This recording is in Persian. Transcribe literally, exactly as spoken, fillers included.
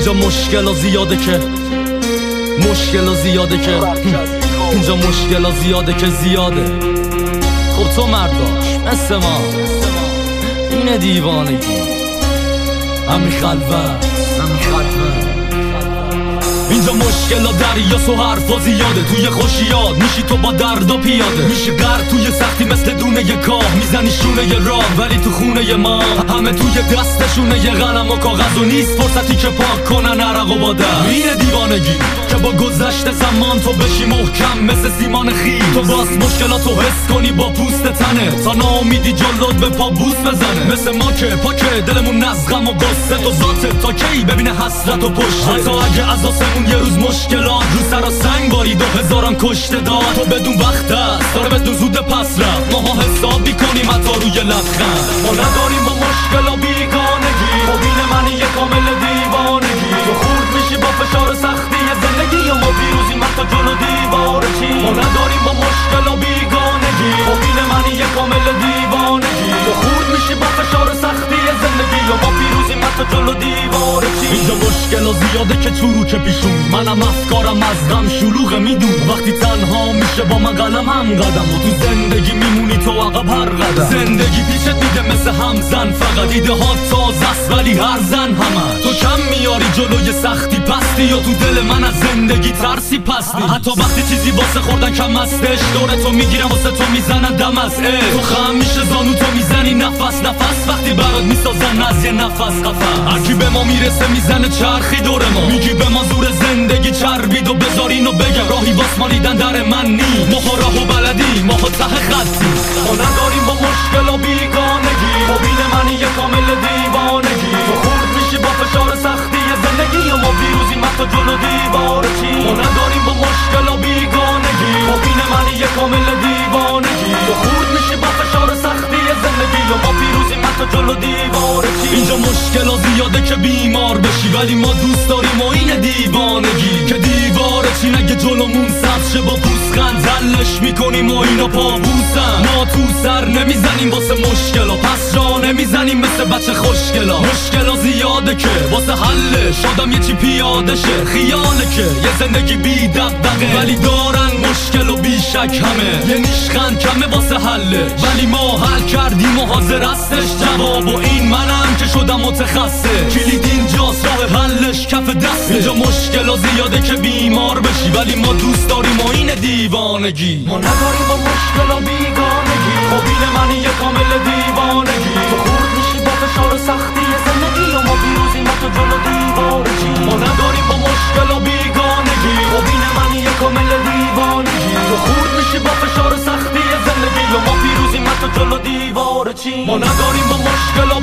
اینجا مشکل زیاده که مشکل زیاده که اینجا مشکل زیاده که زیاده. خب تو مرداش مثل ما اینه دیوانگی، همین خلوت همین خلوت. اینجا مشکل و دریاس و حرفا زیاده، توی خوشیاد میشی تو با درد و پیاده، میشی غرق توی سختی مثل دونه ی کاه، میزنی شونه ی راه ولی تو خونه ی ما همه توی دستشونه ی قلم و کاغذ و نیست فرصتی که پاک کنن عرق و باده. اینه دیوانگی که با گذشت زمان تو بشی محکم مثل سیمان خیل، تو باز مشکلاتو حس کنی با پوست تنه تا ناامیدی جلوت به پا بوس بزنه. مثل ما که پاکه دلمون از غم و غصه، تو ذاتت تا کی ببینه حسرت و پشت. حتی اگه از آسمون یه روز مشکلات رو سر و سنگ بارید و هزاران کشته داد، تو بدون وقت است داره بدون زود پس رفت. ماها حساب بیکنیم حتی روی لبخند، ما نداریم با مشکل و بیگانگی. مبین منی یه کامل دیوانگی، تو خورد میشی با فشار سختی زندگی و ما پیروزیم حتی جلو دیوار چی. ما نداریم با مشکل و بیگانگی، مبین منی یه کامل دیوانگی، تو خورد میشی با فشار سختی زندگی و ما پیروزیم حتی جلو دیوار چی. اینجا مشکل زیاده که چورو که پیشون، منم افکارم از غم شلوغه میدون. وقتی تنها میشه با من قلم هم قدم و تو زندگی میمونی تو عقب هر قدم. زندگی پیشت میده مثل همزن، فقط ایده ها تازه است ولی هر زن همه تو کم میاری جلوی سختی پستی، یا تو دل من از زندگی ترسی پستی. حتی وقتی چیزی واسه خوردن کم استش دور تو میگیرم واسه تو میزنن دم از اه. تو خم میشه زانو تو میزنی نفس نفس، وقتی برات میسازن از یه نفس قفس. هرکی به ما میرسه میزنه چرخی دور ما، میگی به ما زور زندگی چربید و بذارین و بگم راهی واس مالیدن در من نی. ماها راه و بلدی ماها ته خطی، ما نداریم با مشکل و بیگانگی. مبین منی یه کامل دیوانگی، تو خورد میشی با فشار سختی زندگی و ما پیروزیم حتی جلو دیوار چی. ما نداریم با مشکل و بیگانگی، مبین منی یه کامل دیوانگی، تو خورد میشی با فشار سختی زندگی و ما پیروزیم حتی جلو دیوار چی. اینجا مشکل زیاده که بیمار بشی ولی ما دوست داریم و این دیوانگی که دیوار چی نگه جلومون سبز شه با پوزخند حلش میکنیم و اینا پابوسن. ما تو سر نمیزنیم واسه مشکلا، پس جا نمیزنیم مثل بچه خوشگلا. مشکلا زیاده که واسه حلش آدم یه چی پیاده شه، خیاله که یه زندگی بی دغدغه ولی دارن مشکل و بی شک همه. یه نیشخند کمه واسه حلش ولی ما حل کردیم و حاضر هستش جواب و این منم که شدم متخصص. کلید اینجاست راه حلش کف دسته. اینجا مشکلا زیاده که بیمار بشی ولی ما دوست داریم و این دیوانگی. ما نداریم با مشکل و بیگانگی، مبین منی یه کامل دیوانگی، تو خورد میشی با فشار سختی زندگی و ما پیروزیم حتی جلو دیوار چی. ما نداریم با مشکل و بیگانگی، مبین منی یه کامل دیوانگی، تو خورد میشی با فشار سختی زندگی و ما پیروزیم حتی جلو دیوار چی. ما نداریم با مشکل